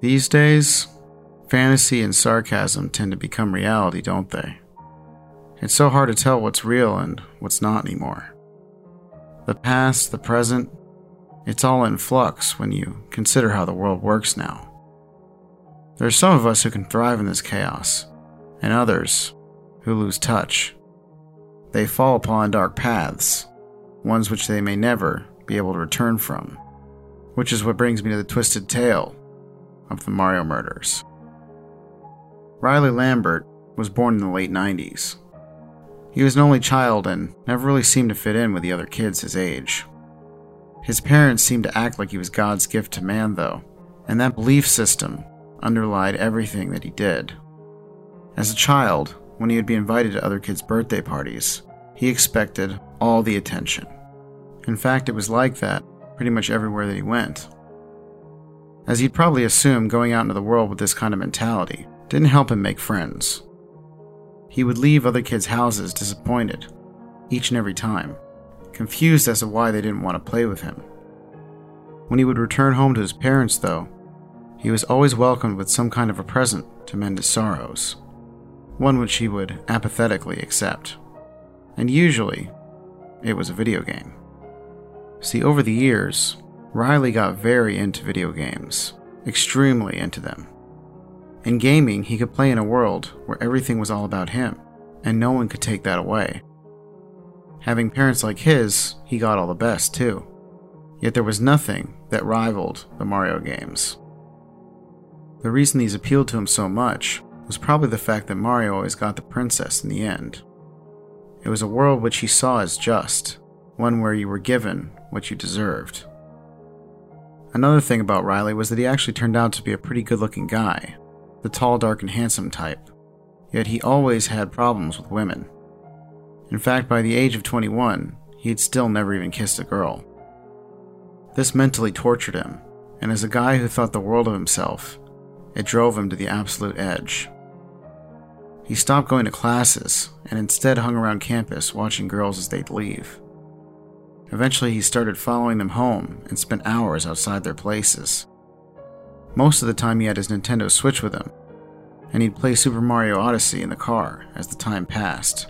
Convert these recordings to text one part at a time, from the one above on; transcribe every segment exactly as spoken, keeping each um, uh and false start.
These days, fantasy and sarcasm tend to become reality, don't they? It's so hard to tell what's real and what's not anymore. The past, the present, it's all in flux when you consider how the world works now. There are some of us who can thrive in this chaos, and others who lose touch. They fall upon dark paths, ones which they may never be able to return from, which is what brings me to the twisted tale of the Mario murders. Riley Lambert was born in the late nineties. He was an only child and never really seemed to fit in with the other kids his age. His parents seemed to act like he was God's gift to man, though, and that belief system underlied everything that he did. As a child, when he would be invited to other kids' birthday parties, he expected all the attention. In fact, it was like that pretty much everywhere that he went. As you'd probably assume, going out into the world with this kind of mentality didn't help him make friends. He would leave other kids' houses disappointed, each and every time, confused as to why they didn't want to play with him. When he would return home to his parents, though, he was always welcomed with some kind of a present to mend his sorrows, one which he would apathetically accept. And usually, it was a video game. See, over the years, Riley got very into video games, extremely into them. In gaming, he could play in a world where everything was all about him, and no one could take that away. Having parents like his, he got all the best too. Yet there was nothing that rivaled the Mario games. The reason these appealed to him so much was probably the fact that Mario always got the princess in the end. It was a world which he saw as just, one where you were given what you deserved. Another thing about Riley was that he actually turned out to be a pretty good-looking guy, the tall, dark, and handsome type, yet he always had problems with women. In fact, by the age of twenty-one, he had still never even kissed a girl. This mentally tortured him, and as a guy who thought the world of himself, it drove him to the absolute edge. He stopped going to classes, and instead hung around campus watching girls as they'd leave. Eventually, he started following them home and spent hours outside their places. Most of the time he had his Nintendo Switch with him, and he'd play Super Mario Odyssey in the car as the time passed.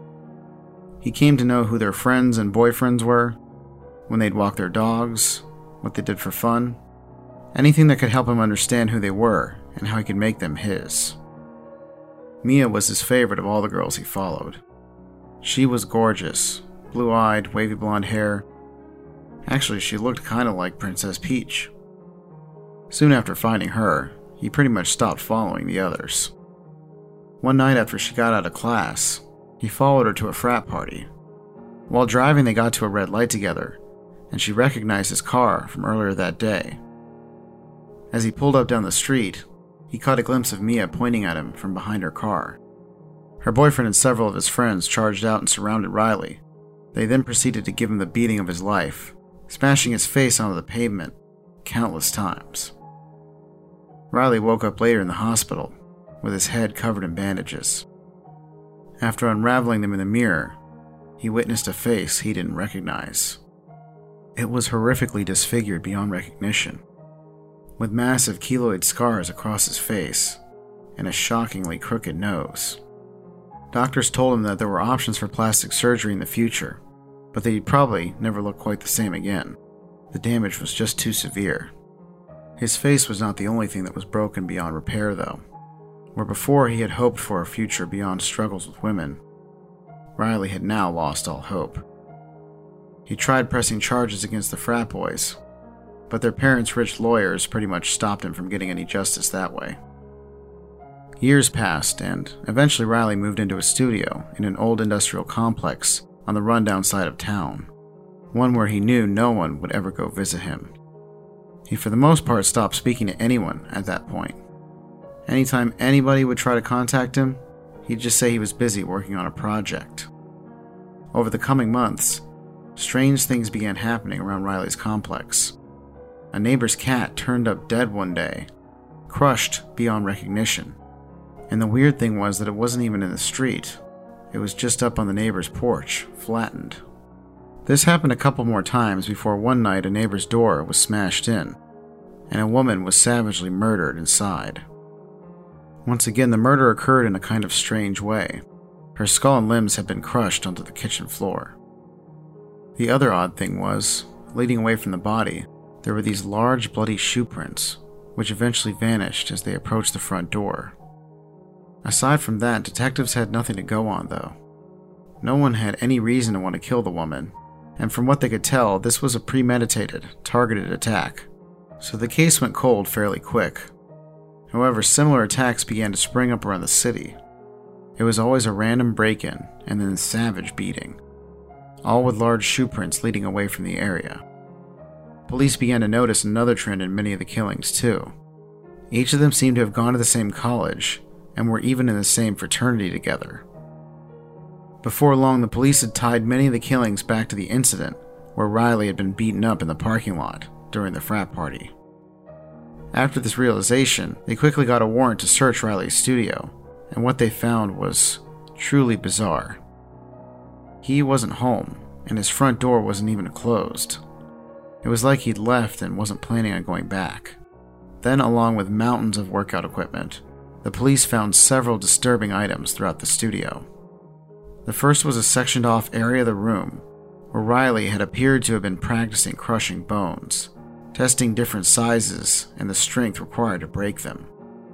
He came to know who their friends and boyfriends were, when they'd walk their dogs, what they did for fun, anything that could help him understand who they were and how he could make them his. Mia was his favorite of all the girls he followed. She was gorgeous, blue-eyed, wavy blonde hair. Actually, she looked kind of like Princess Peach. Soon after finding her, he pretty much stopped following the others. One night after she got out of class, he followed her to a frat party. While driving, they got to a red light together, and she recognized his car from earlier that day. As he pulled up down the street, he caught a glimpse of Mia pointing at him from behind her car. Her boyfriend and several of his friends charged out and surrounded Riley. They then proceeded to give him the beating of his life, smashing his face onto the pavement countless times. Riley woke up later in the hospital, with his head covered in bandages. After unraveling them in the mirror, he witnessed a face he didn't recognize. It was horrifically disfigured beyond recognition, with massive keloid scars across his face and a shockingly crooked nose. Doctors told him that there were options for plastic surgery in the future, but that he'd probably never look quite the same again. The damage was just too severe. His face was not the only thing that was broken beyond repair, though. Where before he had hoped for a future beyond struggles with women, Riley had now lost all hope. He tried pressing charges against the frat boys, but their parents' rich lawyers pretty much stopped him from getting any justice that way. Years passed, and eventually Riley moved into a studio in an old industrial complex on the rundown side of town, one where he knew no one would ever go visit him. He for the most part stopped speaking to anyone at that point. Anytime anybody would try to contact him, he'd just say he was busy working on a project. Over the coming months, strange things began happening around Riley's complex. A neighbor's cat turned up dead one day, crushed beyond recognition. And the weird thing was that it wasn't even in the street. It was just up on the neighbor's porch, flattened. This happened a couple more times before one night a neighbor's door was smashed in. and a woman was savagely murdered inside. Once again, the murder occurred in a kind of strange way. Her skull and limbs had been crushed onto the kitchen floor. The other odd thing was, leading away from the body, there were these large bloody shoe prints, which eventually vanished as they approached the front door. Aside from that, detectives had nothing to go on, though. No one had any reason to want to kill the woman, and from what they could tell, this was a premeditated, targeted attack, so the case went cold fairly quick. However, similar attacks began to spring up around the city. It was always a random break-in and then savage beating, all with large shoe prints leading away from the area. Police began to notice another trend in many of the killings, too. Each of them seemed to have gone to the same college, and were even in the same fraternity together. Before long, the police had tied many of the killings back to the incident where Riley had been beaten up in the parking lot during the frat party. After this realization, they quickly got a warrant to search Riley's studio, and what they found was truly bizarre. He wasn't home, and his front door wasn't even closed. It was like he'd left and wasn't planning on going back. Then, along with mountains of workout equipment, the police found several disturbing items throughout the studio. The first was a sectioned off area of the room where Riley had appeared to have been practicing crushing bones, testing different sizes and the strength required to break them.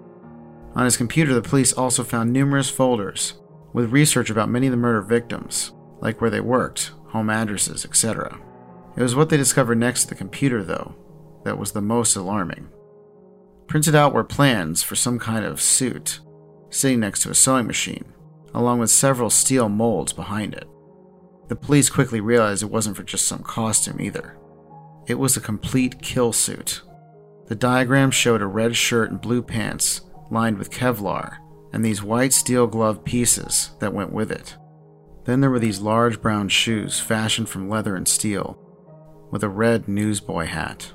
On his computer, the police also found numerous folders with research about many of the murder victims, like where they worked, home addresses, et cetera. It was what they discovered next to the computer, though, that was the most alarming. Printed out were plans for some kind of suit, sitting next to a sewing machine, along with several steel molds behind it. The police quickly realized it wasn't for just some costume either. It was a complete kill suit. The diagram showed a red shirt and blue pants lined with Kevlar, and these white steel glove pieces that went with it. Then there were these large brown shoes fashioned from leather and steel, with a red newsboy hat.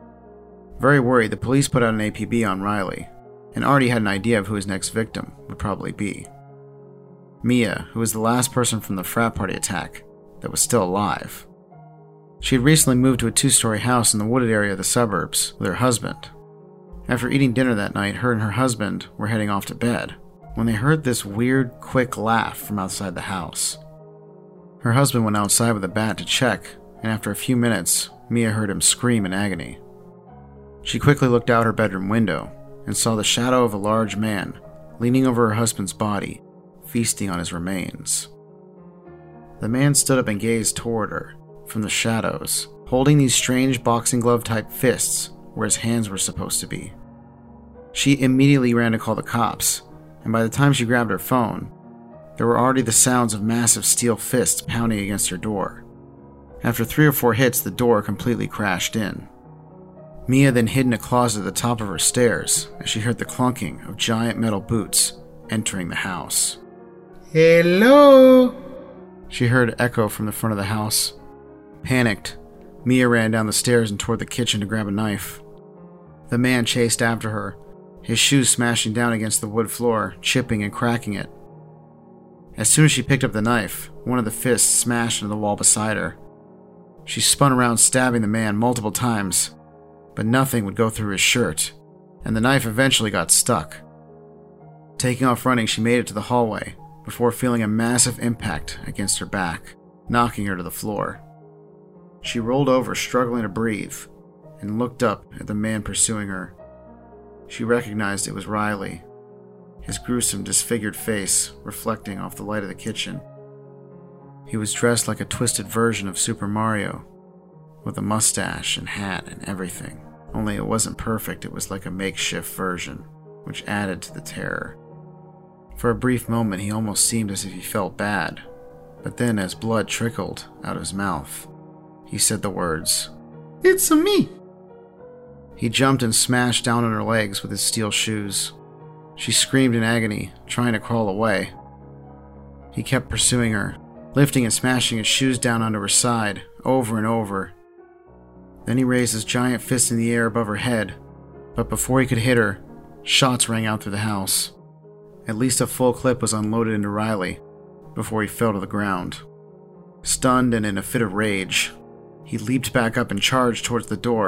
Very worried, the police put out an A P B on Riley, and already had an idea of who his next victim would probably be. Mia, who was the last person from the frat party attack that was still alive. She had recently moved to a two-story house in the wooded area of the suburbs with her husband. After eating dinner that night, her and her husband were heading off to bed when they heard this weird, quick laugh from outside the house. Her husband went outside with a bat to check, and after a few minutes, Mia heard him scream in agony. She quickly looked out her bedroom window and saw the shadow of a large man leaning over her husband's body, feasting on his remains. The man stood up and gazed toward her from the shadows, holding these strange boxing glove-type fists where his hands were supposed to be. She immediately ran to call the cops, and by the time she grabbed her phone, there were already the sounds of massive steel fists pounding against her door. After three or four hits, the door completely crashed in. Mia then hid in a closet at the top of her stairs as she heard the clunking of giant metal boots entering the house. "Hello?" she heard echo from the front of the house. Panicked, Mia ran down the stairs and toward the kitchen to grab a knife. The man chased after her, his shoes smashing down against the wood floor, chipping and cracking it. As soon as she picked up the knife, one of the fists smashed into the wall beside her. She spun around, stabbing the man multiple times, but nothing would go through his shirt, and the knife eventually got stuck. Taking off running, she made it to the hallway before feeling a massive impact against her back, knocking her to the floor. She rolled over, struggling to breathe, and looked up at the man pursuing her. She recognized it was Riley, his gruesome, disfigured face reflecting off the light of the kitchen. He was dressed like a twisted version of Super Mario, with a mustache and hat and everything. Only it wasn't perfect, it was like a makeshift version, which added to the terror. For a brief moment, he almost seemed as if he felt bad, but then as blood trickled out of his mouth, he said the words, "It's a me!" He jumped and smashed down on her legs with his steel shoes. She screamed in agony, trying to crawl away. He kept pursuing her, lifting and smashing his shoes down onto her side, over and over. Then he raised his giant fist in the air above her head, but before he could hit her, shots rang out through the house. At least a full clip was unloaded into Riley before he fell to the ground. Stunned and in a fit of rage, he leaped back up and charged towards the door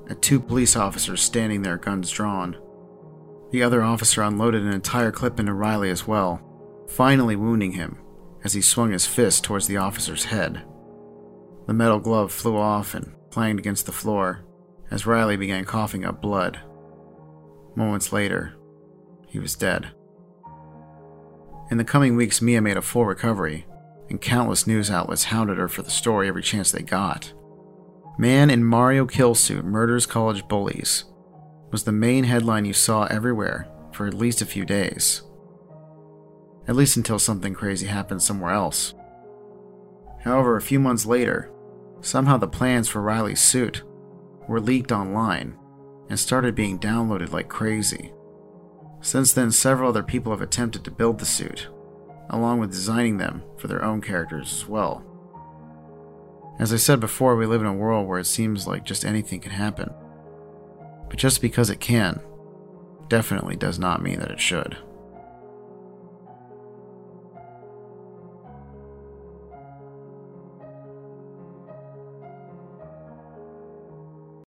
at two police officers standing there, guns drawn. The other officer unloaded an entire clip into Riley as well, finally wounding him as he swung his fist towards the officer's head. The metal glove flew off and clanged against the floor as Riley began coughing up blood. Moments later, he was dead. In the coming weeks, Mia made a full recovery, and countless news outlets hounded her for the story every chance they got. Man in Mario kill suit murders college bullies was the main headline you saw everywhere for at least a few days. At least until something crazy happened somewhere else. However, a few months later, somehow the plans for Riley's suit were leaked online and started being downloaded like crazy. Since then, several other people have attempted to build the suit, along with designing them for their own characters as well. As I said before, we live in a world where it seems like just anything can happen. But just because it can, definitely does not mean that it should.